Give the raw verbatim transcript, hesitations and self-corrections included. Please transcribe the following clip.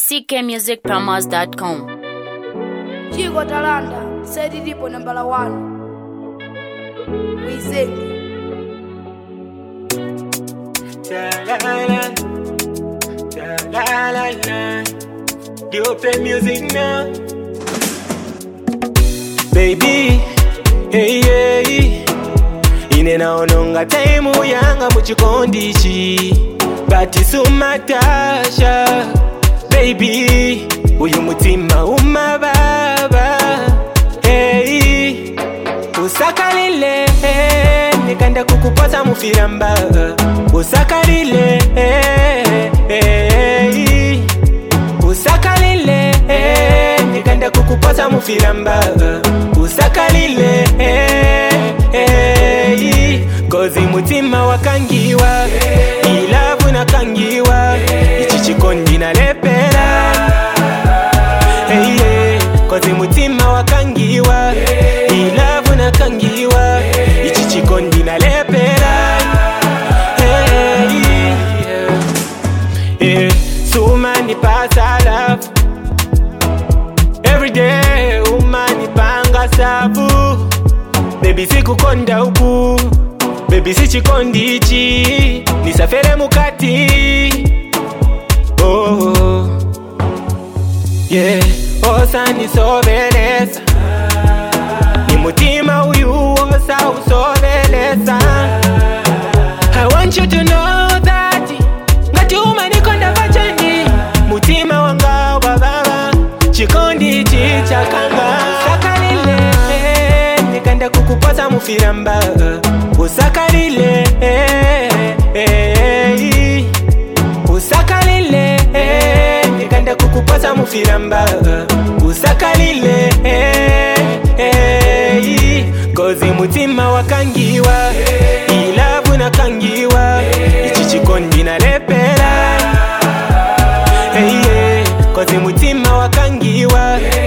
c k music promos dot com. Chico Talanda said it ipo number one. We sing. La la la, la la la. You play music now, baby. Hey hey. Ine naononga time yanga muchikondichi, bati sumatasha. Baby, uyu mutima umababa. Hey, usakalile nikanda kukupoza mufiramba. Usakalile hey, usakalile nikanda kukupoza mufiramba. Usakalile hey, kozi mutima wakangiwa, ilavu nakangiwa, ichi chikondi nalepera. Hey, hey, kozi mutima wakangiwa, ilavu nakangiwa, ichi chikondi nalepera. Hey, yeah. Hey, sumani pasa love every day, umani panga sabu. Baby sikukonda ubu, baby sichikondi ichi, nisafere mukati. Oh, yeah, osa nisoveleza, ni mutima uyu osa usoveleza. I want you to know that ngati umanikonda pachani, mutima wanga wababa, chikondi ichi chakanga. Usakalile nikanda kukupoza mufiramba. Usakalile usakalile nikanda kukupoza mufiramba. Usakalile kozi mutima wakangiwa, ilavu nakangiwa, ichi chikondi nalepera. Hey, kozi mutima wakangiwa,